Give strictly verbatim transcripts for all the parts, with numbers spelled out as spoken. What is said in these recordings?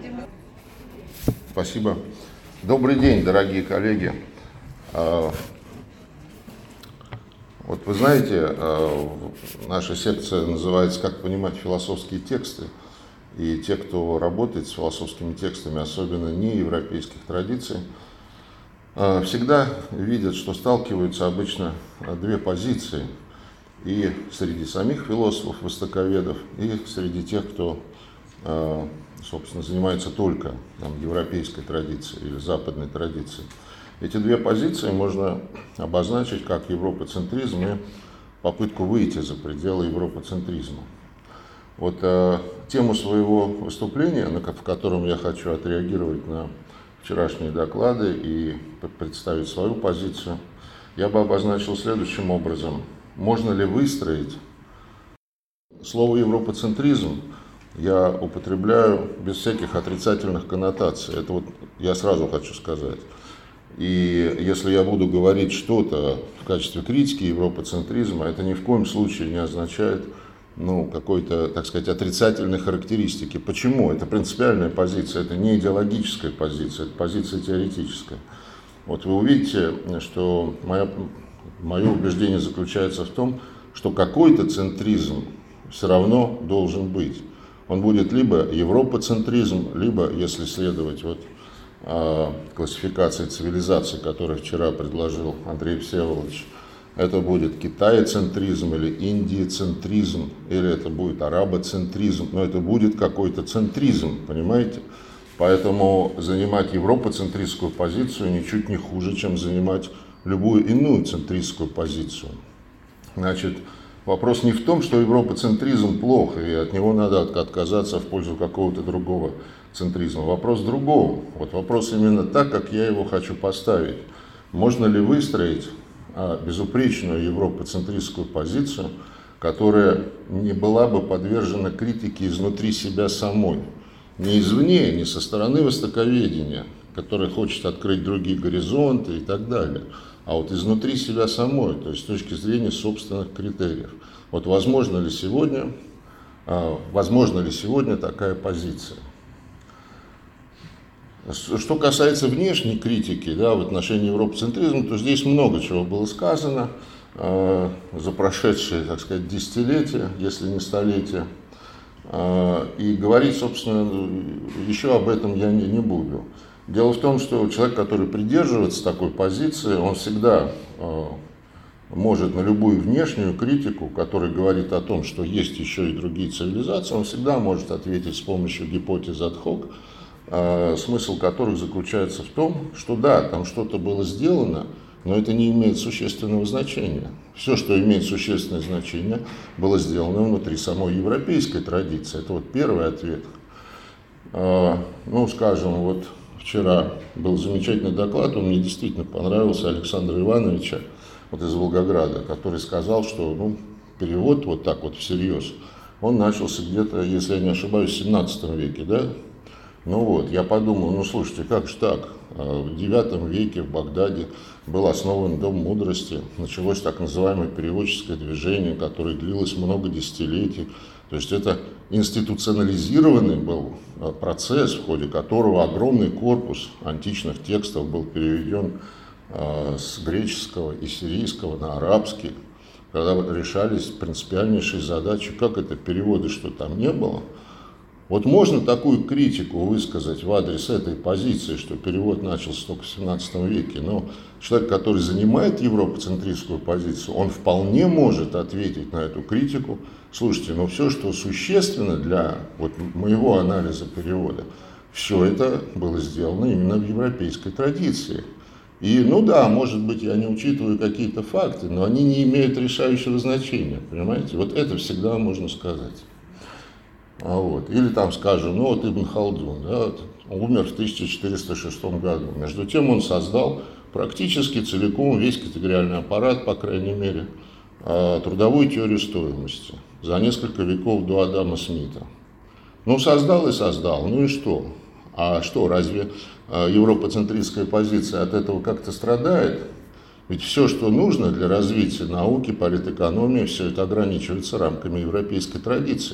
Спасибо. Добрый день, дорогие коллеги. Вот вы знаете, наша секция называется «Как понимать философские тексты». И те, кто работает с философскими текстами, особенно не европейских традиций, всегда видят, что сталкиваются обычно две позиции. И среди самих философов, востоковедов, и среди тех, кто, собственно, занимается только там, европейской традицией или западной традицией. Эти две позиции можно обозначить как европоцентризм и попытку выйти за пределы европоцентризма. Вот э, тему своего выступления, на, в котором я хочу отреагировать на вчерашние доклады и представить свою позицию, я бы обозначил следующим образом. Можно ли выстроить слово европоцентризм? Я употребляю без всяких отрицательных коннотаций. Это вот я сразу хочу сказать. И если я буду говорить что-то в качестве критики европоцентризма, это ни в коем случае не означает ну, какой-то, так сказать, отрицательной характеристики. Почему? Это принципиальная позиция, это не идеологическая позиция, это позиция теоретическая. Вот вы увидите, что моя, мое убеждение заключается в том, что какой-то центризм все равно должен быть. Он будет либо европоцентризм, либо, если следовать вот, классификации цивилизаций, которую вчера предложил Андрей Всеволодович, это будет китаецентризм или индиецентризм, или это будет арабоцентризм, но это будет какой-то центризм, понимаете? Поэтому занимать европоцентристскую позицию ничуть не хуже, чем занимать любую иную центристскую позицию. Значит, вопрос не в том, что европоцентризм плох, и от него надо отказаться в пользу какого-то другого центризма. Вопрос в другом. Вот вопрос именно так, как я его хочу поставить. Можно ли выстроить а, безупречную европоцентристскую позицию, которая не была бы подвержена критике изнутри себя самой? Не извне, не со стороны востоковедения, которое хочет открыть другие горизонты и так далее, а вот изнутри себя самой, то есть с точки зрения собственных критериев. Вот возможно ли сегодня, а, возможно ли сегодня такая позиция? Что касается внешней критики да, в отношении европоцентризма, то здесь много чего было сказано э, за прошедшие, так сказать, десятилетия, если не столетия. Э, и говорить, собственно, еще об этом я не, не буду. Дело в том, что человек, который придерживается такой позиции, он всегда э, может на любую внешнюю критику, которая говорит о том, что есть еще и другие цивилизации, он всегда может ответить с помощью гипотез ад хок, смысл которых заключается в том, что да, там что-то было сделано, но это не имеет существенного значения. Все, что имеет существенное значение, было сделано внутри самой европейской традиции. Это вот первый ответ. Ну, скажем, вот вчера был замечательный доклад, он мне действительно понравился, Александра Ивановича вот из Волгограда, который сказал, что ну, перевод вот так вот всерьез, он начался где-то, если я не ошибаюсь, в семнадцатом веке, да? Ну вот, я подумал, ну слушайте, как же так? В девятом веке в Багдаде был основан Дом мудрости, началось так называемое переводческое движение, которое длилось много десятилетий. То есть это институционализированный был процесс, в ходе которого огромный корпус античных текстов был переведен с греческого и сирийского на арабский, когда решались принципиальнейшие задачи, как это переводы, что там не было. Вот можно такую критику высказать в адрес этой позиции, что перевод начался только в семнадцатом веке, но человек, который занимает европоцентристскую позицию, он вполне может ответить на эту критику. Слушайте, ну все, что существенно для вот моего анализа перевода, все это было сделано именно в европейской традиции. И, ну да, может быть, я не учитываю какие-то факты, но они не имеют решающего значения, понимаете? Вот это всегда можно сказать. А вот. Или там, скажем, ну вот Ибн Халдун, да, вот, умер в тысяча четыреста шестом году. Между тем он создал практически целиком весь категориальный аппарат, по крайней мере, трудовую теорию стоимости за несколько веков до Адама Смита. Ну, создал и создал, ну и что? А что, разве европоцентристская позиция от этого как-то страдает? Ведь все, что нужно для развития науки, политэкономии, все это ограничивается рамками европейской традиции.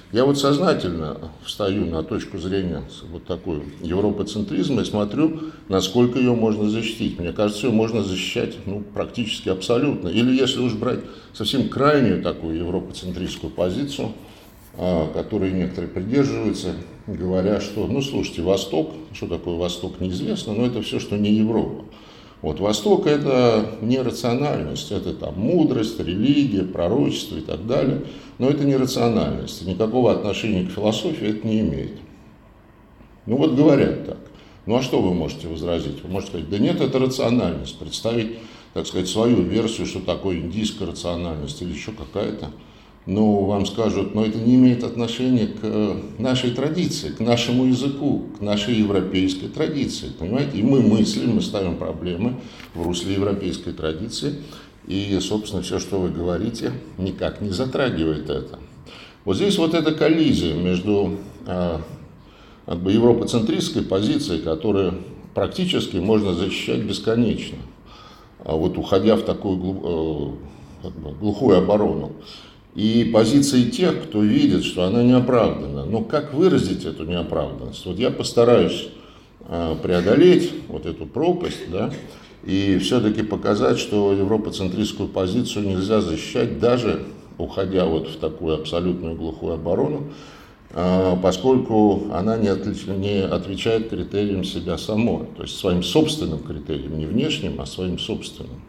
Я вот сознательно встаю на точку зрения вот такой европоцентризма и смотрю, насколько ее можно защитить. Мне кажется, ее можно защищать ну, практически абсолютно. Или если уж брать совсем крайнюю такую европоцентристскую позицию, которой некоторые придерживаются, говоря, что, ну, слушайте, Восток, что такое Восток, неизвестно, но это все, что не Европа. Вот Восток – это не рациональность, это там мудрость, религия, пророчество и так далее, но это не рациональность, и никакого отношения к философии это не имеет. Ну вот говорят так. Ну а что вы можете возразить? Вы можете сказать, да нет, это рациональность, представить, так сказать, свою версию, что такое индийская рациональность или еще какая-то. Но вам скажут, но это не имеет отношения к нашей традиции, к нашему языку, к нашей европейской традиции, понимаете? И мы мыслим, мы ставим проблемы в русле европейской традиции, и, собственно, все, что вы говорите, никак не затрагивает это. Вот здесь вот эта коллизия между как бы, европоцентристской позицией, которую практически можно защищать бесконечно, вот уходя в такую как бы, глухую оборону, и позиции тех, кто видит, что она неоправдана. Но как выразить эту неоправданность? Вот я постараюсь преодолеть вот эту пропасть, да, и все-таки показать, что европоцентристскую позицию нельзя защищать, даже уходя вот в такую абсолютную глухую оборону, поскольку она не отвечает критериям себя самой, то есть своим собственным критериям, не внешним, а своим собственным.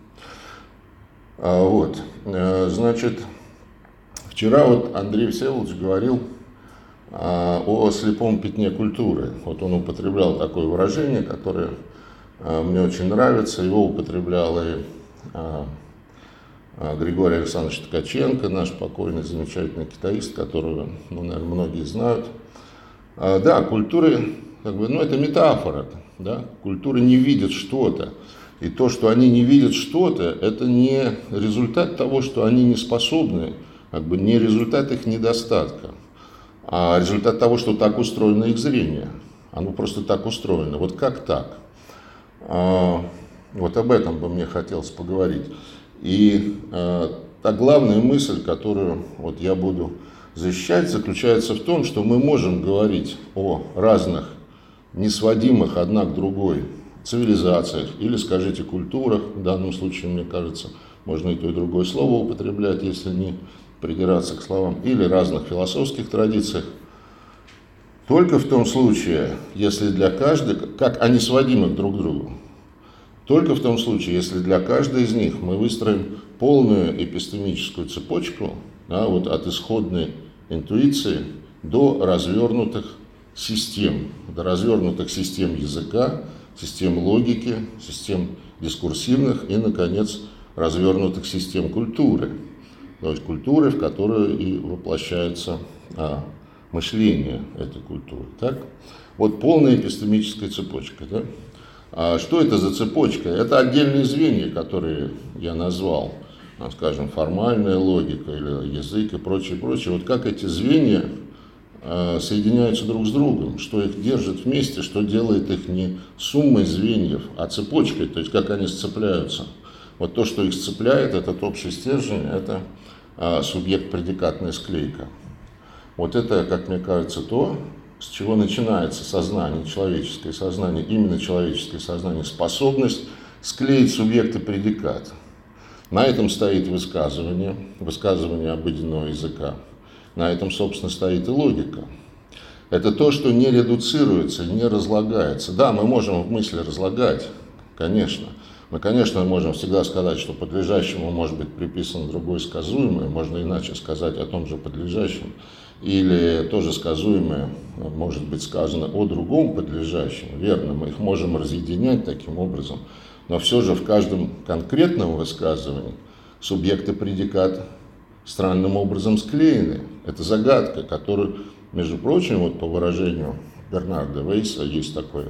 Вот, значит... Вчера вот Андрей Всеволодович говорил а, о слепом пятне культуры. Вот он употреблял такое выражение, которое а, мне очень нравится. Его употреблял и а, а, Григорий Александрович Ткаченко, наш покойный замечательный китаист, которого, ну, наверное, многие знают. А, да, культуры, как бы, ну, это метафора. Да? Культуры не видят что-то. И то, что они не видят что-то, это не результат того, что они не способны, как бы не результат их недостатка, а результат того, что так устроено их зрение. Оно просто так устроено. Вот как так? А, вот об этом бы мне хотелось поговорить. И а, та главная мысль, которую вот я буду защищать, заключается в том, что мы можем говорить о разных, несводимых одна к другой цивилизациях или, скажите, культурах. В данном случае, мне кажется, можно и то, и другое слово употреблять, если не придираться к словам, или разных философских традициях, только в том случае, если для каждой, как они сводимы друг к другу, только в том случае, если для каждой из них мы выстроим полную эпистемическую цепочку, да, вот от исходной интуиции до развернутых систем, до развернутых систем языка, систем логики, систем дискурсивных и, наконец, развернутых систем культуры. То есть культуры, в которую и воплощается а, мышление этой культуры. Так? Вот полная эпистемическая цепочка. Да? А что это за цепочка? Это отдельные звенья, которые я назвал, ну, скажем, формальная логика или язык и прочее, прочее. Вот как эти звенья а, соединяются друг с другом, что их держит вместе, что делает их не суммой звеньев, а цепочкой, то есть как они сцепляются. Вот то, что их сцепляет, этот общий стержень, это а, субъект-предикатная склейка. Вот это, как мне кажется, то, с чего начинается сознание, человеческое сознание, именно человеческое сознание, способность склеить субъект и предикат. На этом стоит высказывание, высказывание обыденного языка. На этом, собственно, стоит и логика. Это то, что не редуцируется, не разлагается. Да, мы можем в мысли разлагать, конечно. Мы, конечно, можем всегда сказать, что подлежащему может быть приписано другое сказуемое, можно иначе сказать о том же подлежащем, или тоже сказуемое может быть сказано о другом подлежащем, верно, мы их можем разъединять таким образом, но все же в каждом конкретном высказывании субъект и предикат странным образом склеены. Это загадка, которую, между прочим, вот по выражению Бернарда Вейса, есть такой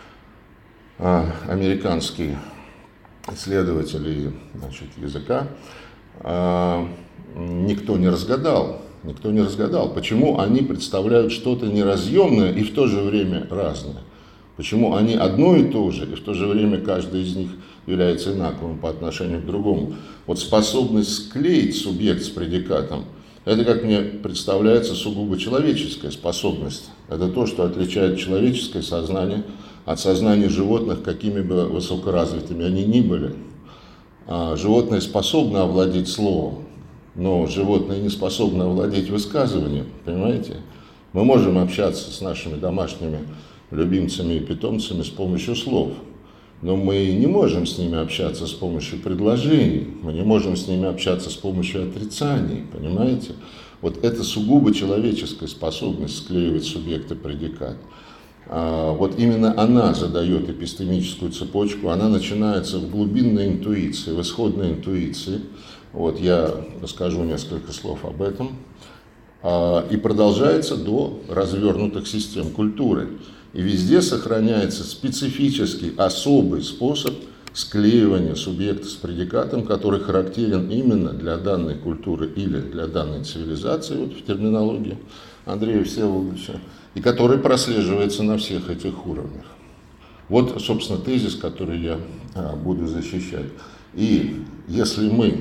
а, американский исследователей, значит, языка, а, никто не разгадал, никто не разгадал, почему они представляют что-то неразъемное и в то же время разное. Почему они одно и то же, и в то же время каждый из них является инаковым по отношению к другому. Вот способность склеить субъект с предикатом – Это, как мне представляется, сугубо человеческая способность. Это то, что отличает человеческое сознание от сознания животных, какими бы высокоразвитыми они ни были. А животное способно овладеть словом, но животное не способно овладеть высказыванием, понимаете? Мы можем общаться с нашими домашними любимцами и питомцами с помощью слов, но мы не можем с ними общаться с помощью предложений, мы не можем с ними общаться с помощью отрицаний, понимаете? Вот это сугубо человеческая способность склеивать субъект и предикат. А вот именно она задает эпистемическую цепочку, она начинается в глубинной интуиции, в исходной интуиции. Вот я расскажу несколько слов об этом. А, и продолжается до развернутых систем культуры. И везде сохраняется специфический, особый способ склеивания субъекта с предикатом, который характерен именно для данной культуры или для данной цивилизации, вот в терминологии Андрея Всеволодовича, и который прослеживается на всех этих уровнях. Вот, собственно, тезис, который я а, буду защищать. И если мы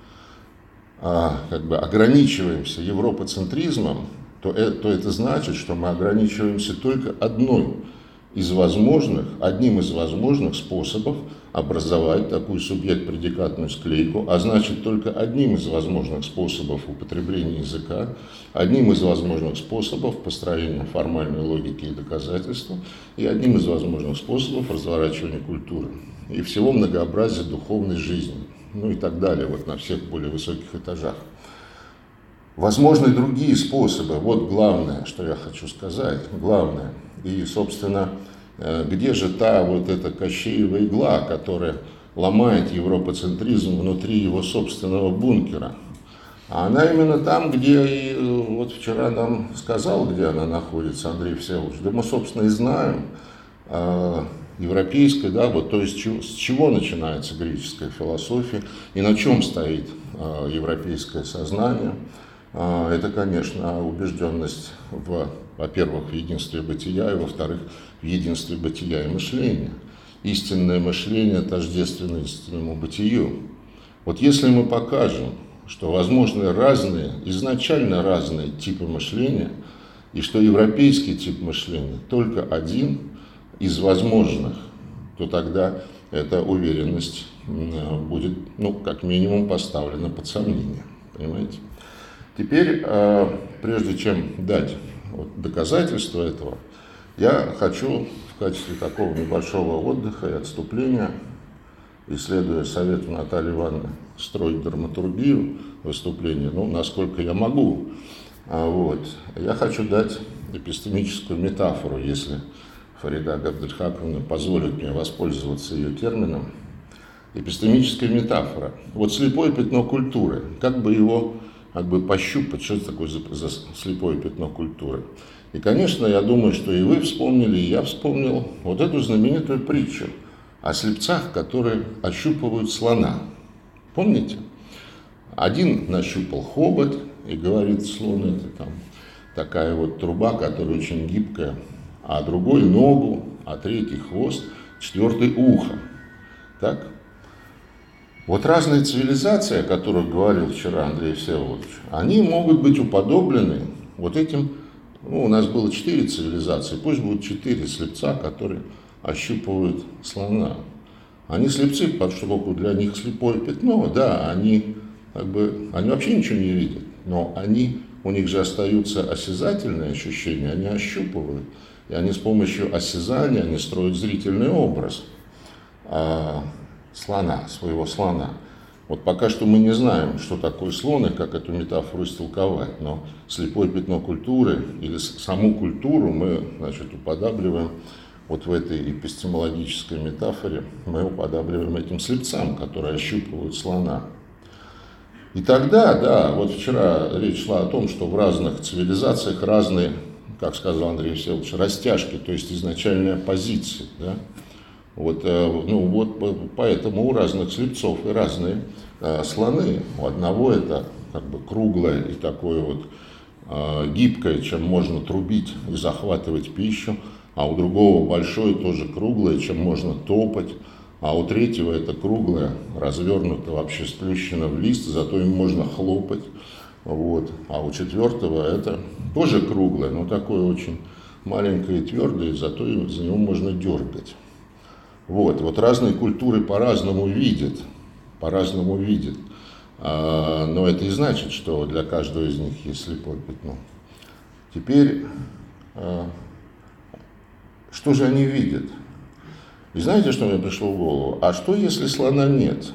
а, как бы ограничиваемся европоцентризмом, то это, то это значит, что мы ограничиваемся только одной из возможных, одним из возможных способов образовать такую субъект-предикатную склейку, а значит только одним из возможных способов употребления языка, одним из возможных способов построения формальной логики и доказательства и одним из возможных способов разворачивания культуры и всего многообразия духовной жизни, ну и так далее, вот на всех более высоких этажах. Возможны другие способы, вот главное, что я хочу сказать, главное. И, собственно, где же та вот эта Кощеева игла, которая ломает европоцентризм внутри его собственного бункера? А она именно там, где и вот вчера нам сказал, где она находится, Андрей Всеволодович, да мы, собственно, и знаем, европейская, да, вот, то есть с чего начинается греческая философия и на чем стоит европейское сознание. Это, конечно, убежденность, в, во-первых, в единстве бытия, и, во-вторых, в единстве бытия и мышления. Истинное мышление тождественно истинному бытию. Вот если мы покажем, что возможны разные, изначально разные типы мышления, и что европейский тип мышления только один из возможных, то тогда эта уверенность будет, ну, как минимум, поставлена под сомнение. Понимаете? Теперь, прежде чем дать доказательства этого, я хочу в качестве такого небольшого отдыха и отступления, исследуя совету Натальи Ивановны строить драматургию выступления, ну, насколько я могу, вот, я хочу дать эпистемическую метафору, если Фарида Габдельхаковна позволит мне воспользоваться ее термином. Эпистемическая метафора. Вот слепое пятно культуры, как бы его как бы пощупать, что это такое за, за слепое пятно культуры. И, конечно, я думаю, что и вы вспомнили, и я вспомнил вот эту знаменитую притчу о слепцах, которые ощупывают слона. Помните? Один нащупал хобот и говорит, слон это там такая вот труба, которая очень гибкая, а другой ногу, а третий хвост, четвертый ухо. Так? Вот разные цивилизации, о которых говорил вчера Андрей Всеволодович, они могут быть уподоблены вот этим, ну, у нас было четыре цивилизации, пусть будут четыре слепца, которые ощупывают слона. Они слепцы, поскольку для них слепое пятно, да, они, как бы, они вообще ничего не видят, но они, у них же остаются осязательные ощущения, они ощупывают, и они с помощью осязания, они строят зрительный образ слона, своего слона. Вот пока что мы не знаем, что такое слон и как эту метафору истолковать, но слепое пятно культуры или саму культуру мы, значит, уподабливаем вот в этой эпистемологической метафоре, мы уподабливаем этим слепцам, которые ощупывают слона. И тогда, да, вот вчера речь шла о том, что в разных цивилизациях разные, как сказал Андрей Всеволодович, растяжки, то есть изначальная позиция, да. Вот, ну, вот поэтому у разных слепцов и разные э, слоны. У одного это как бы круглое и такое вот э, гибкое, чем можно трубить и захватывать пищу, а у другого большое, тоже круглое, чем можно топать, а у третьего это круглое, развернуто, вообще сплющено в лист, зато им можно хлопать. Вот. А у четвертого это тоже круглое, но такое очень маленькое и твердое, зато за него можно дергать. Вот, вот разные культуры по-разному видят, по-разному видят. А, но это и значит, что для каждого из них есть слепое пятно. Теперь, а, что же они видят? И знаете, что мне пришло в голову? А что, если слона нет?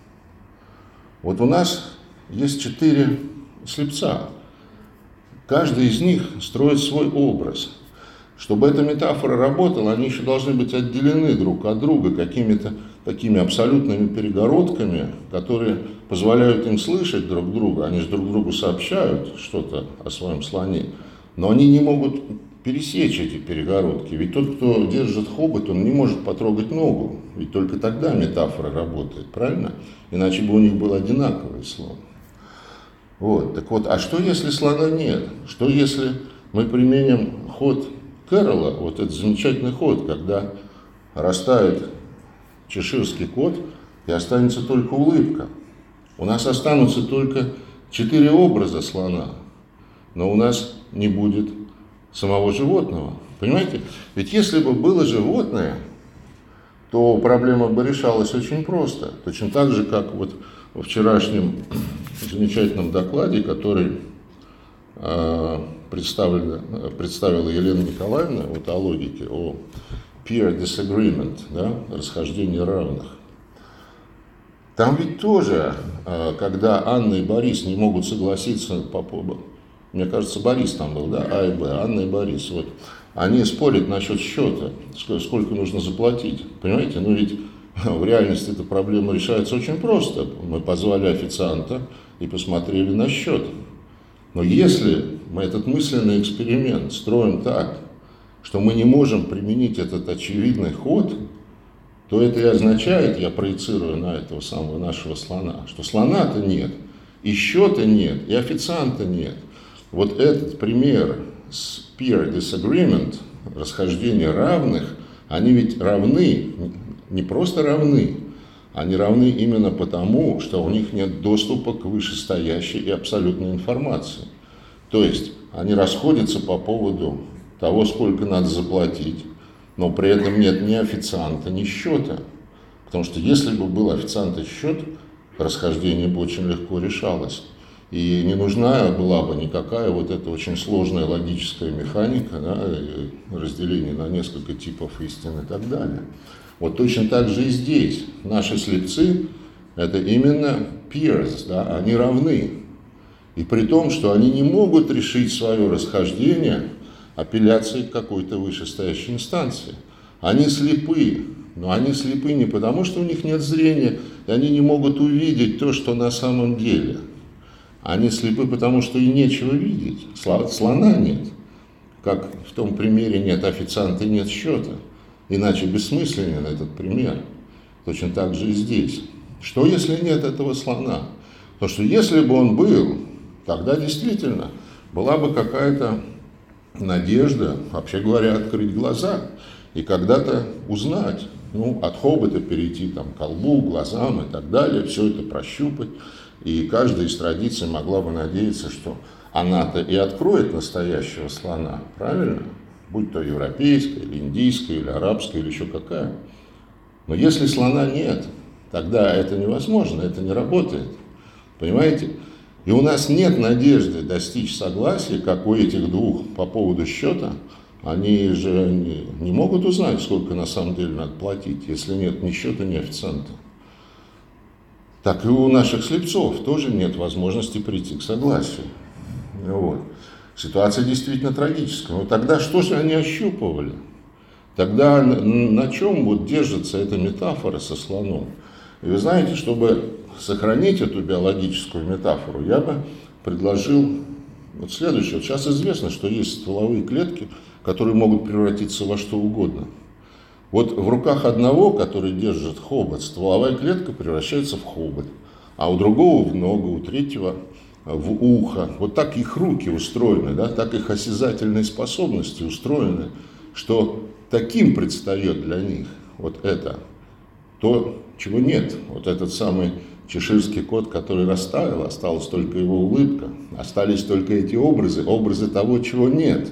Вот у нас есть четыре слепца. Каждый из них строит свой образ. Чтобы эта метафора работала, они еще должны быть отделены друг от друга какими-то такими абсолютными перегородками, которые позволяют им слышать друг друга. Они же друг другу сообщают что-то о своем слоне, но они не могут пересечь эти перегородки. Ведь тот, кто держит хобот, он не может потрогать ногу. Ведь только тогда метафора работает, правильно? Иначе бы у них был одинаковый слон. Вот. Так вот, а что если слона нет? Что если мы применим ход Кэрролла, вот этот замечательный ход, когда растает чеширский кот и останется только улыбка. У нас останутся только четыре образа слона, но у нас не будет самого животного. Понимаете? Ведь если бы было животное, то проблема бы решалась очень просто. Точно так же, как вот во вчерашнем замечательном докладе, который э, представила, представила Елена Николаевна вот, о логике, о peer disagreement, да, расхождении равных. Там ведь тоже, э, когда Анна и Борис не могут согласиться по поводу, мне кажется, Борис там был, да, А и Б, Анна и Борис, вот, они спорят насчет счета, сколько нужно заплатить, понимаете, ну ведь в реальности эта проблема решается очень просто. Мы позвали официанта и посмотрели на счет. Но если мы этот мысленный эксперимент строим так, что мы не можем применить этот очевидный ход, то это и означает, я проецирую на этого самого нашего слона, что слона-то нет, и счета нет, и официанта нет. Вот этот пример с peer disagreement, расхождение равных, они ведь равны, не просто равны, они равны именно потому, что у них нет доступа к вышестоящей и абсолютной информации. То есть они расходятся по поводу того, сколько надо заплатить, но при этом нет ни официанта, ни счета. Потому что если бы был официант и счет, расхождение бы очень легко решалось. И не нужна была бы никакая вот эта очень сложная логическая механика, да, разделение на несколько типов истин и так далее. Вот точно так же и здесь. Наши слепцы – это именно peers, да, они равны. И при том, что они не могут решить свое расхождение апелляцией к какой-то вышестоящей инстанции. Они слепы, но они слепы не потому, что у них нет зрения, и они не могут увидеть то, что на самом деле. Они слепы, потому что и нечего видеть. Слона нет. Как в том примере нет официанта и нет счета. Иначе бессмысленен этот пример. Точно так же и здесь. Что если нет этого слона? Потому что если бы он был, тогда действительно была бы какая-то надежда, вообще говоря, открыть глаза и когда-то узнать, ну, от хобота перейти там, к колбу, глазам и так далее, все это прощупать. И каждая из традиций могла бы надеяться, что она-то и откроет настоящего слона, правильно? Будь то европейская, или индийская, или арабская, или еще какая. Но если слона нет, тогда это невозможно, это не работает. Понимаете? И у нас нет надежды достичь согласия, как у этих двух по поводу счета. Они же не, не могут узнать, сколько на самом деле надо платить, если нет ни счета, ни официанта. Так и у наших слепцов тоже нет возможности прийти к согласию. Вот. Ситуация действительно трагическая. Но тогда что же они ощупывали? Тогда на, на чем вот держится эта метафора со слоном? И вы знаете, чтобы сохранить эту биологическую метафору, я бы предложил вот следующее. Вот сейчас известно, что есть стволовые клетки, которые могут превратиться во что угодно. Вот в руках одного, который держит хобот, стволовая клетка превращается в хобот, а у другого в ногу, у третьего в ухо. Вот так их руки устроены, да, так их осязательные способности устроены, что таким предстает для них вот это, то, чего нет. Вот этот самый чеширский кот, который растаял, осталась только его улыбка, остались только эти образы, образы того, чего нет.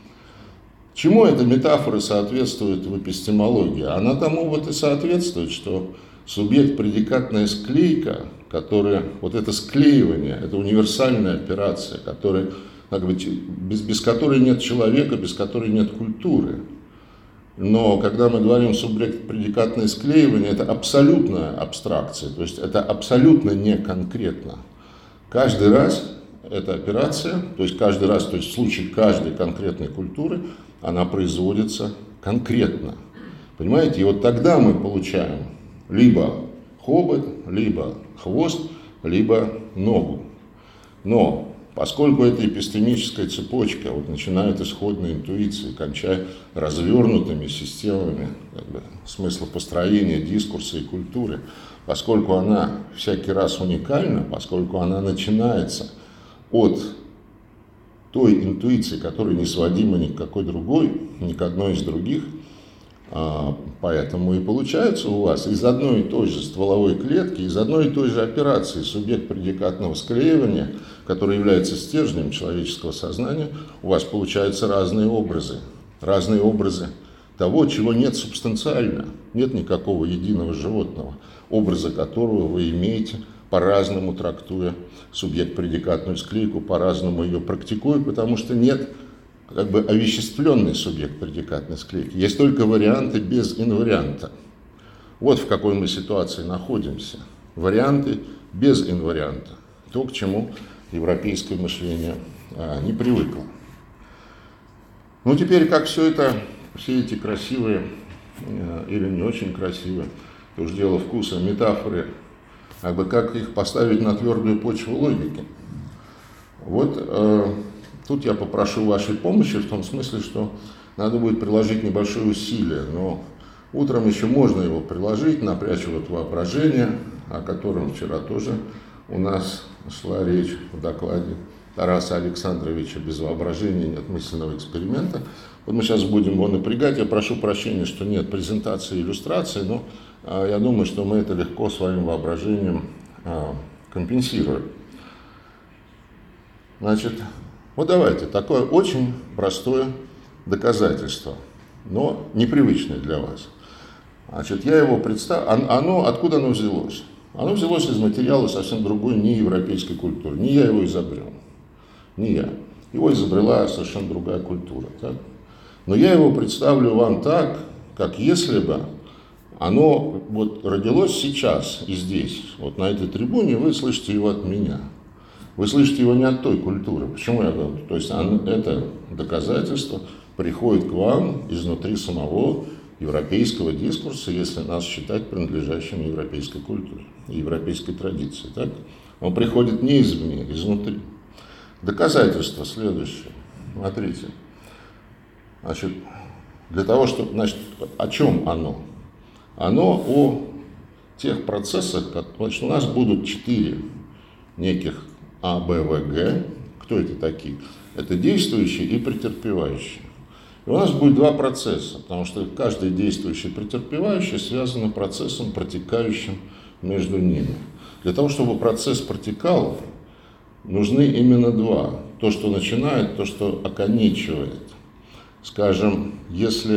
Чему эта метафора соответствует в эпистемологии? Она тому вот и соответствует, что субъект-предикатная склейка, которая, вот это склеивание, это универсальная операция, которая, как бы, без, без которой нет человека, без которой нет культуры. Но когда мы говорим субъект-предикатное склеивание, это абсолютная абстракция, то есть это абсолютно не конкретно. Каждый раз эта операция, то есть каждый раз, то есть в случае каждой конкретной культуры, она производится конкретно. Понимаете? И вот тогда мы получаем либо хобот, либо хвост, либо ногу. Но поскольку эта эпистемическая цепочка, вот, начиная от исходной интуиции, кончая развернутыми системами как бы, смыслопостроения, дискурса и культуры, поскольку она всякий раз уникальна, поскольку она начинается от той интуиции, которая не сводима ни к какой другой, ни к одной из других, поэтому и получается у вас из одной и той же стволовой клетки, из одной и той же операции субъект-предикатного склеивания, который является стержнем человеческого сознания, у вас получаются разные образы, разные образы того, чего нет субстанциально, нет никакого единого животного, образа которого вы имеете, по-разному трактуя субъект-предикатную склейку, по-разному ее практикуя, потому что нет как бы овеществленный субъект предикатной склейки. Есть только варианты без инварианта. Вот в какой мы ситуации находимся. Варианты без инварианта. То, к чему европейское мышление а, не привыкло. Ну, теперь, как все это, все эти красивые а, или не очень красивые, то уж дело вкуса, метафоры, как бы как их поставить на твердую почву логики. Вот а, тут я попрошу вашей помощи в том смысле, что надо будет приложить небольшое усилие, но утром еще можно его приложить, напрячь вот воображение, о котором вчера тоже у нас шла речь в докладе Тараса Александровича «Без воображения нет мысленного эксперимента». Вот мы сейчас будем его напрягать. Я прошу прощения, что нет презентации и иллюстрации, но а, я думаю, что мы это легко своим воображением а, компенсируем. Значит, вот давайте, такое очень простое доказательство, но непривычное для вас. Значит, я его представлю. Оно, откуда оно взялось? Оно взялось из материала совсем другой, не европейской культуры. Не я его изобрел. Не я. Его изобрела совершенно другая культура. Так? Но я его представлю вам так, как если бы оно вот родилось сейчас и здесь, вот на этой трибуне, вы слышите его от меня. Вы слышите его не от той культуры. Почему я говорю? То есть оно, это доказательство приходит к вам изнутри самого европейского дискурса, если нас считать принадлежащим европейской культуре, европейской традиции. Так? Он приходит не извне, изнутри. Доказательство следующее. Смотрите. Значит, для того, чтобы, значит, о чем оно? Оно о тех процессах, как, значит, у нас будут четыре неких А, Б, В, Г. Кто это такие? Это действующие и претерпевающие. И у нас будет два процесса, потому что каждый действующий и претерпевающий связаны процессом, протекающим между ними. Для того, чтобы процесс протекал, нужны именно два. То, что начинает, то, что оконечивает. Скажем, если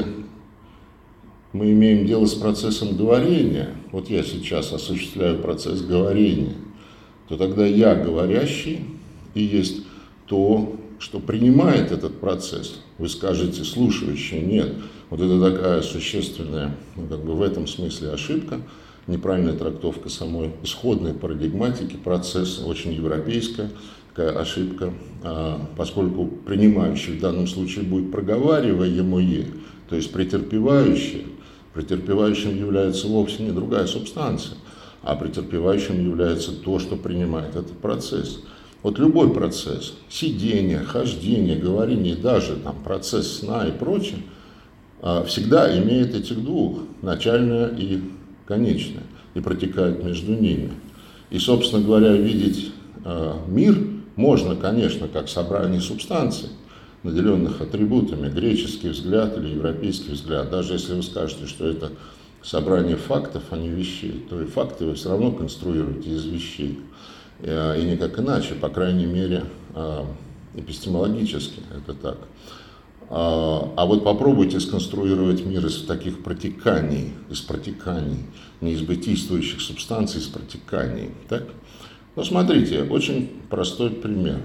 мы имеем дело с процессом говорения, вот я сейчас осуществляю процесс говорения, то тогда я говорящий и есть то, что принимает этот процесс. Вы скажете, слушающий, нет. Вот это такая существенная, ну, как бы в этом смысле ошибка, неправильная трактовка самой исходной парадигматики процесса, очень европейская такая ошибка, а, поскольку принимающий в данном случае будет проговариваемое, то есть претерпевающее. Претерпевающим является вовсе не другая субстанция, а претерпевающим является то, что принимает этот процесс. Вот любой процесс, сидение, хождение, говорение, даже там, процесс сна и прочее, всегда имеет этих двух, начальное и конечное, и протекает между ними. И, собственно говоря, видеть мир можно, конечно, как собрание субстанций, наделенных атрибутами, греческий взгляд или европейский взгляд, даже если вы скажете, что это собрание фактов, а не вещей, то и факты вы все равно конструируете из вещей. И никак иначе, по крайней мере, эпистемологически это так. А вот попробуйте сконструировать мир из таких протеканий, из протеканий, не из бытийствующих субстанций, из протеканий. Так? Ну, смотрите, очень простой пример.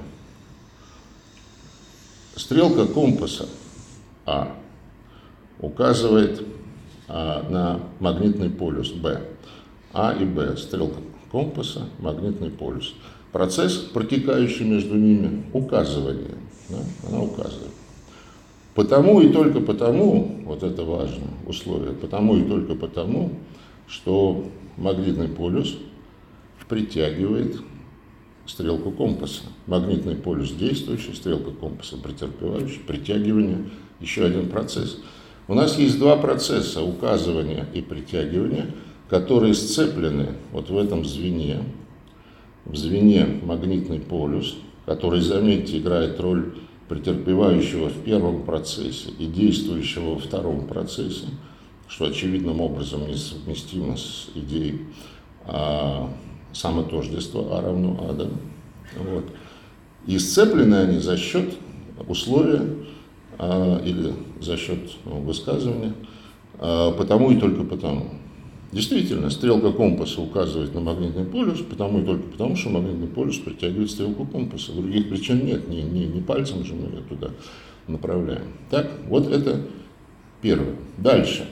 Стрелка компаса А указывает а, на магнитный полюс Б. А и Б. Стрелка компаса, магнитный полюс. Процесс, протекающий между ними, указывание. Да? Она указывает. Потому и только потому, вот это важное условие, потому и только потому, что магнитный полюс притягивает стрелку компаса. Магнитный полюс действующий, стрелка компаса претерпевающий, притягивание, еще один процесс. У нас есть два процесса, указывания и притягивания, которые сцеплены вот в этом звене, в звене магнитный полюс, который, заметьте, играет роль претерпевающего в первом процессе и действующего во втором процессе, что очевидным образом несовместимо с идеей а, самотождества А равно А. Да? Вот. И сцеплены они за счет условия а, или за счет ну, высказывания а, потому и только потому. Действительно, стрелка компаса указывает на магнитный полюс, потому и только потому, что магнитный полюс притягивает стрелку компаса. Других причин нет, не, не, не пальцем же мы ее туда направляем. Так, вот это первое. Дальше.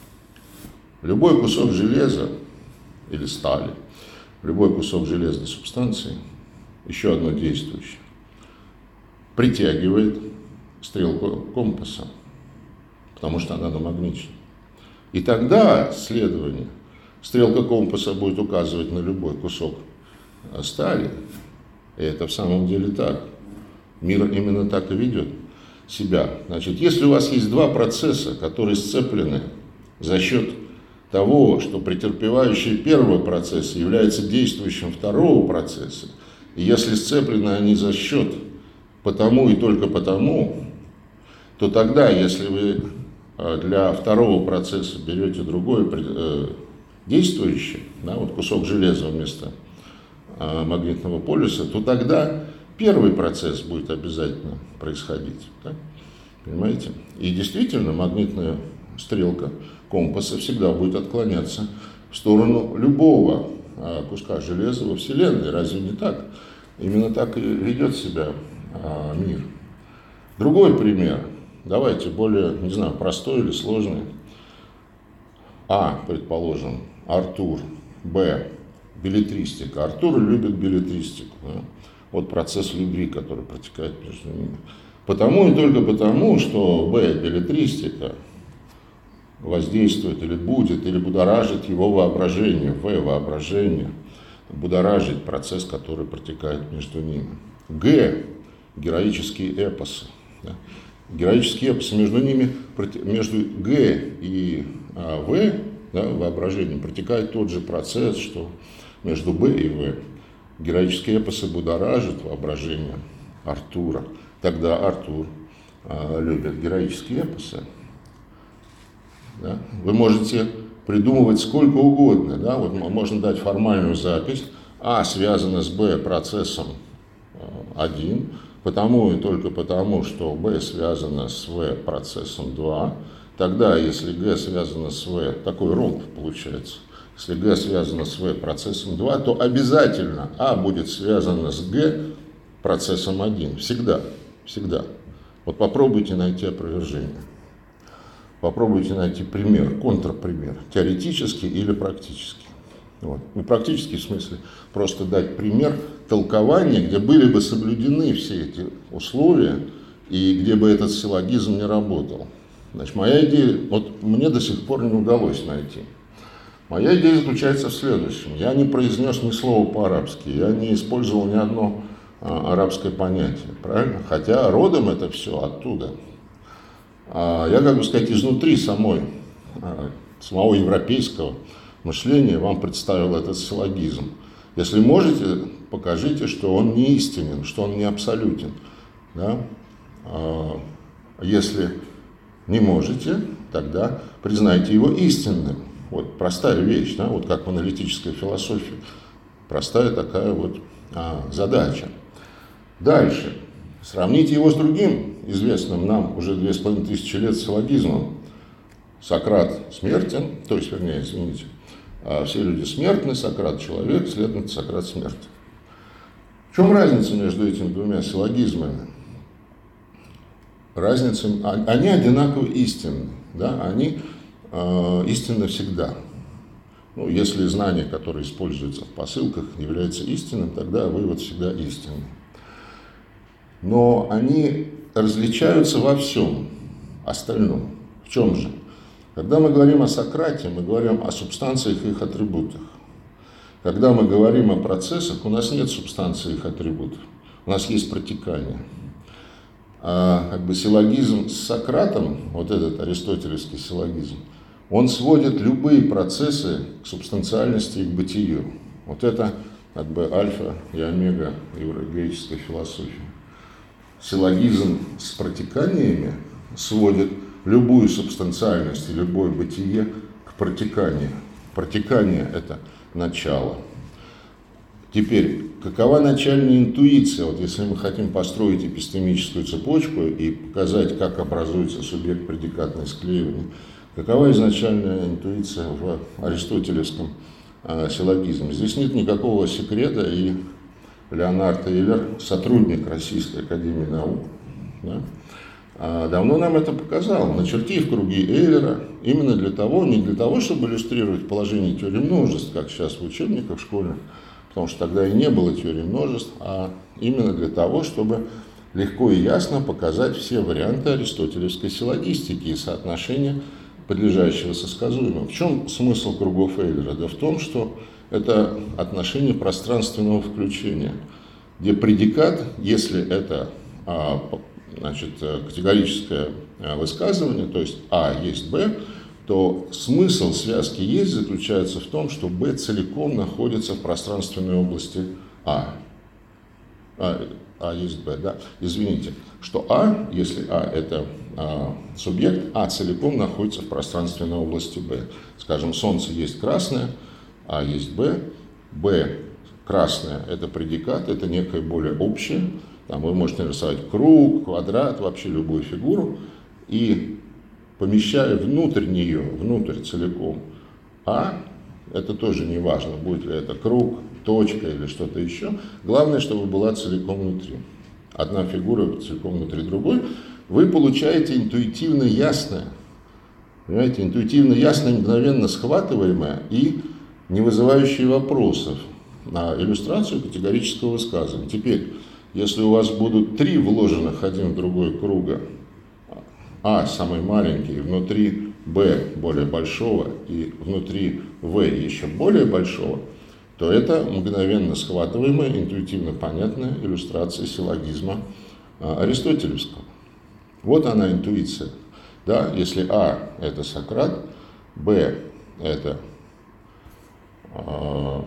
Любой кусок железа или стали, любой кусок железной субстанции, еще одно действующее, притягивает стрелку компаса, потому что она намагничена. И тогда, следование, стрелка компаса будет указывать на любой кусок стали. И это в самом деле так. Мир именно так и ведет себя. Значит, если у вас есть два процесса, которые сцеплены за счет того, что претерпевающий первого процесса является действующим второго процесса, и если сцеплены они за счет потому и только потому, то тогда, если вы для второго процесса берете другое э, действующее, да, вот кусок железа вместо э, магнитного полюса, то тогда первый процесс будет обязательно происходить. Да? Понимаете? И действительно магнитная стрелка компаса всегда будет отклоняться в сторону любого э, куска железа во Вселенной. Разве не так? Именно так и ведет себя э, мир. Другой пример. Давайте более, не знаю, простой или сложный. А, предположим, Артур. Б, беллетристика. Артур любит беллетристику. Да? Вот процесс любви, который протекает между ними. Потому и только потому, что Б, беллетристика, воздействует или будет, или будоражит его воображение, В, воображение, будоражит процесс, который протекает между ними. Г, героические эпосы. Да? Героические эпосы, между ними, между Г и а, В, да, воображением, протекает тот же процесс, что между Б и В. Героические эпосы будоражат воображение Артура. Тогда Артур а, любит героические эпосы. Да? Вы можете придумывать сколько угодно. Да? Вот можно дать формальную запись. А связано с Б процессом один. Потому и только потому, что Б связано с В процессом два, тогда, если Г связано с В, такой ромб получается, если Г связано с В процессом два, то обязательно А будет связано с Г процессом один. Всегда, всегда. Вот попробуйте найти опровержение. Попробуйте найти пример, контрпример, теоретический или практический. Вот. Ну, практически в смысле просто дать пример толкования, где были бы соблюдены все эти условия и где бы этот силлогизм не работал. Значит, моя идея, вот мне до сих пор не удалось найти. Моя идея заключается в следующем. Я не произнес ни слова по-арабски, я не использовал ни одно а, арабское понятие, правильно? Хотя родом это все оттуда. А, я, как бы сказать, изнутри самой, а, самого европейского мышления вам представил этот силлогизм. Если можете, покажите, что он не истинен, что он не абсолютен. Да? Если не можете, тогда признайте его истинным. Вот простая вещь, да, вот как в аналитической философии. Простая такая вот а, задача. Дальше. Сравните его с другим известным нам уже две с половиной тысячи лет силлогизмом. Сократ смертен, то есть, вернее, извините, все люди смертны, Сократ человек, следовательно, Сократ смертен. В чем разница между этими двумя силлогизмами? Разница, они одинаково истинны, да? Они э, истинны всегда. Ну, если знание, которое используется в посылках, является истинным, тогда вывод всегда истинный. Но они различаются во всем остальном. В чем же? Когда мы говорим о Сократе, мы говорим о субстанциях и их атрибутах. Когда мы говорим о процессах, у нас нет субстанции и их атрибутов. У нас есть протекание. А как бы силлогизм с Сократом, вот этот аристотелевский силлогизм, он сводит любые процессы к субстанциальности и к бытию. Вот это как бы альфа и омега еврогреческой философии. Силлогизм с протеканиями сводит любую субстанциальность и любое бытие к протеканию. Протекание – это начало. Теперь, какова начальная интуиция? Вот если мы хотим построить эпистемическую цепочку и показать, как образуется субъект-предикатное склеивание, какова изначальная интуиция в аристотелевском э, силлогизме? Здесь нет никакого секрета, и Леонард Эйлер, сотрудник Российской академии наук, да, давно нам это показал, начертив круги Эйлера, именно для того, не для того, чтобы иллюстрировать положение теории множеств, как сейчас в учебниках школьных, потому что тогда и не было теории множеств, а именно для того, чтобы легко и ясно показать все варианты аристотелевской силлогистики и соотношения подлежащего со сказуемым. В чем смысл кругов Эйлера? Да в том, что это отношение пространственного включения, где предикат, если это а, значит, категорическое высказывание, то есть А есть Б, то смысл связки есть заключается в том, что Б целиком находится в пространственной области А. А, а есть Б, да. Извините, что А, если А это а, субъект, А целиком находится в пространственной области Б. Скажем, Солнце есть красное, А есть Б, Б красное это предикат, это некое более общее. Там вы можете нарисовать круг, квадрат, вообще любую фигуру, и помещая внутрь нее, внутрь целиком А, это тоже не важно, будет ли это круг, точка или что-то еще. Главное, чтобы была целиком внутри. Одна фигура целиком внутри другой. Вы получаете интуитивно ясное, понимаете, интуитивно ясное, мгновенно схватываемое и не вызывающее вопросов на иллюстрацию категорического высказывания. Теперь, если у вас будут три вложенных один в другой круга, А самый маленький, внутри Б более большого и внутри В еще более большого, то это мгновенно схватываемая, интуитивно понятная иллюстрация силлогизма аристотелевского. Вот она интуиция. Да? Если А это Сократ, Б это э,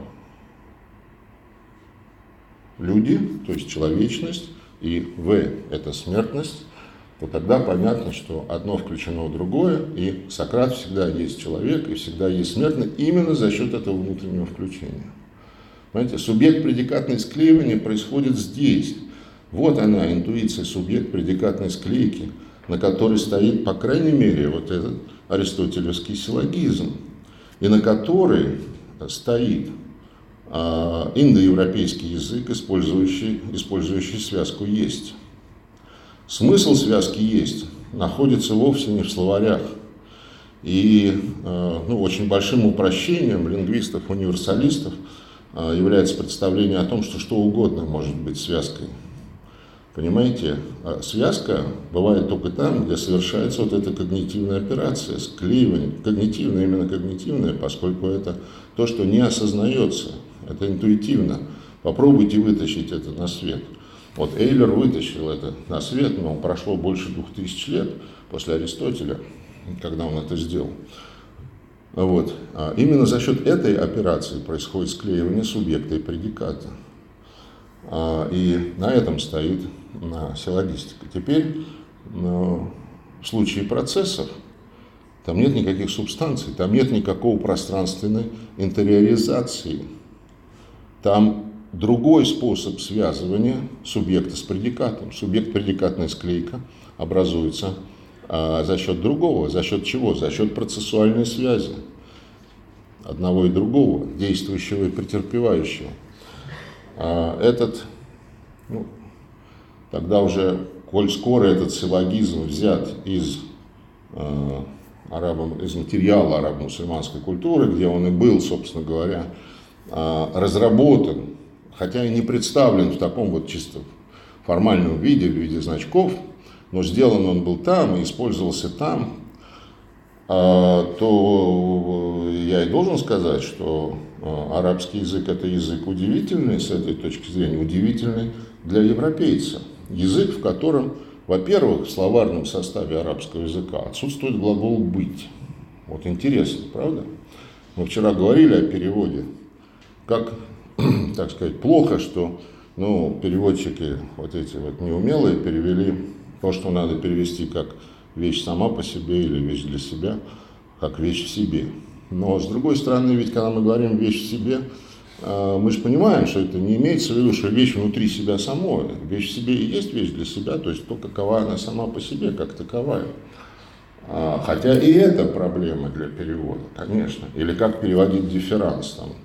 люди, то есть человечность, и В это смертность, то тогда понятно, что одно включено в другое, и Сократ всегда есть человек, и всегда есть смертный, именно за счет этого внутреннего включения. Понимаете, субъект-предикатное склеивание происходит здесь. Вот она, интуиция субъект-предикатной склейки, на которой стоит, по крайней мере, вот этот аристотелевский силлогизм, и на которой стоит э, индоевропейский язык, использующий, использующий связку «есть». Смысл связки «есть» находится вовсе не в словарях. И э, ну, очень большим упрощением лингвистов-универсалистов э, является представление о том, что что угодно может быть связкой. Понимаете, связка бывает только там, где совершается вот эта когнитивная операция, склеивание. Когнитивное, именно когнитивное, поскольку это то, что не осознается, это интуитивно. Попробуйте вытащить это на свет. Вот Эйлер вытащил это на свет, но прошло больше двух тысяч лет после Аристотеля, когда он это сделал. Вот. А именно за счет этой операции происходит склеивание субъекта и предиката. А, и на этом стоит на силлогистика. Теперь, ну, в случае процессов, Там нет никаких субстанций, там нет никакого пространственной интериоризации. Там другой способ связывания субъекта с предикатом. Субъект-предикатная склейка образуется а, за счет другого. За счет чего? За счет процессуальной связи одного и другого, действующего и претерпевающего. А, этот, ну, тогда уже, коль скоро этот силлогизм взят из, э, арабо, из материала арабо-мусульманской культуры, где он и был, собственно говоря, э, разработан, хотя и не представлен в таком вот чисто формальном виде, в виде значков, но сделан он был там и использовался там, э, то я и должен сказать, что э, арабский язык – это язык удивительный, с этой точки зрения, удивительный для европейца. Язык, в котором, во-первых, в словарном составе арабского языка отсутствует глагол «быть». Вот интересно, правда? Мы вчера говорили о переводе. Как, так сказать, плохо, что ну, переводчики вот эти вот неумелые перевели то, что надо перевести как вещь сама по себе или вещь для себя, как вещь в себе. Но, с другой стороны, ведь когда мы говорим «вещь в себе», мы же понимаем, что это не имеется в виду, что вещь внутри себя самой. Вещь в себе и есть вещь для себя, то есть то, какова она сама по себе, как таковая. Хотя и это проблема для перевода, конечно. Или как переводить дифферанс. Там,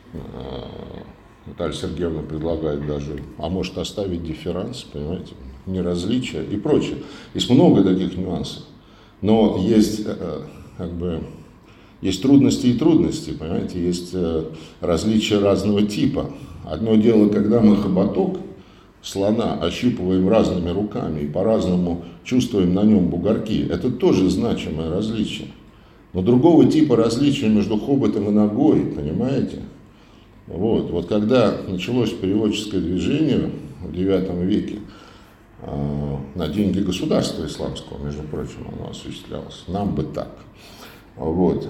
Наталья Сергеевна предлагает даже, а может оставить дифферанс, понимаете, неразличие и прочее. Есть много таких нюансов. Но есть как бы... Есть трудности и трудности, понимаете, есть э, различия разного типа. Одно дело, когда мы хоботок слона ощупываем разными руками и по-разному чувствуем на нем бугорки, это тоже значимое различие. Но другого типа различия между хоботом и ногой, понимаете? Вот, вот когда началось переводческое движение в девятом веке, э, на деньги государства исламского, между прочим, оно осуществлялось, нам бы так. Вот.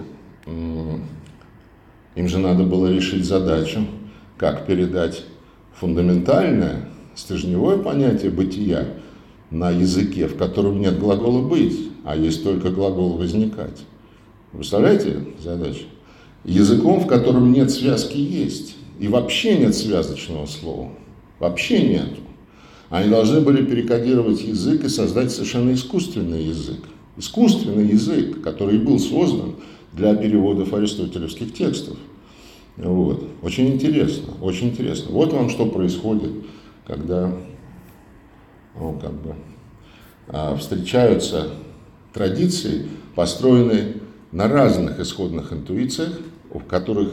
Им же надо было решить задачу, как передать фундаментальное, стержневое понятие бытия на языке, в котором нет глагола «быть», а есть только глагол «возникать». Представляете задачу? Языком, в котором нет связки «есть», и вообще нет связочного слова, вообще нету. Они должны были перекодировать язык и создать совершенно искусственный язык. Искусственный язык, который был создан для переводов аристотелевских текстов. Вот. Очень интересно, очень интересно. Вот вам что происходит, когда ну, как бы, встречаются традиции, построенные на разных исходных интуициях, в которых,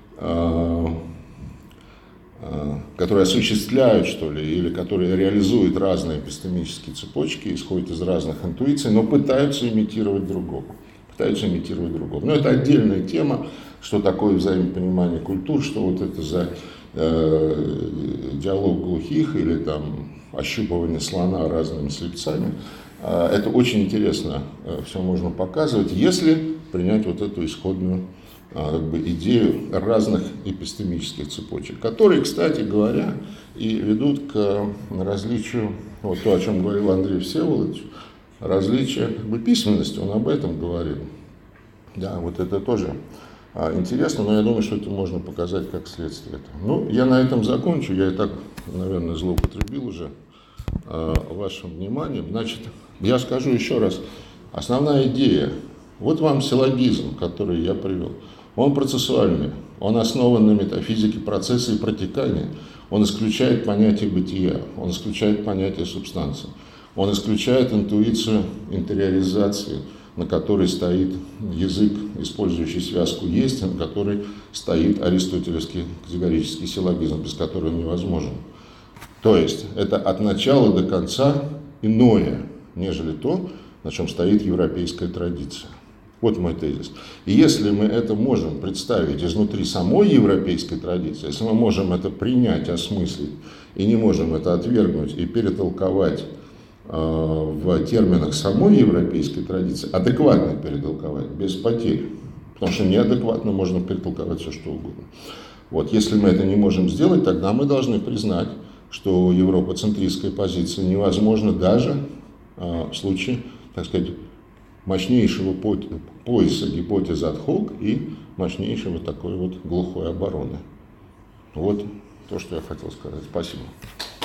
которые осуществляют, что ли, или которые реализуют разные эпистемические цепочки, исходят из разных интуиций, но пытаются имитировать другого. Пытаются имитировать другого. Но это отдельная тема, что такое взаимопонимание культур, что вот это за э, диалог глухих или там ощупывание слона разными слепцами. Э, это очень интересно, э, все можно показывать, если принять вот эту исходную э, как бы, идею разных эпистемических цепочек, которые, кстати говоря, и ведут к различию, вот то, о чем говорил Андрей Всеволодович, различие как бы, письменности, он об этом говорил. Да, вот это тоже а, интересно, но я думаю, что это можно показать как следствие этого. Ну, я на этом закончу, я и так, наверное, злоупотребил уже а, вашим вниманием. Значит, я скажу еще раз, основная идея, вот вам силлогизм, который я привел, он процессуальный, он основан на метафизике процесса и протекания, он исключает понятие бытия, он исключает понятие субстанции. Он исключает интуицию интериоризации, на которой стоит язык, использующий связку «есть», на которой стоит аристотелевский категорический силлогизм, без которого он невозможен. То есть это от начала до конца иное, нежели то, на чем стоит европейская традиция. Вот мой тезис. И если мы это можем представить изнутри самой европейской традиции, если мы можем это принять, осмыслить, и не можем это отвергнуть и перетолковать в терминах самой европейской традиции, адекватно перетолковать, без потерь. Потому что неадекватно можно перетолковать все, что угодно. Вот, если мы это не можем сделать, тогда мы должны признать, что европоцентристская позиция невозможна даже а, в случае, так сказать, мощнейшего пояса гипотезы ад хок и мощнейшего такой вот глухой обороны. Вот то, что я хотел сказать. Спасибо.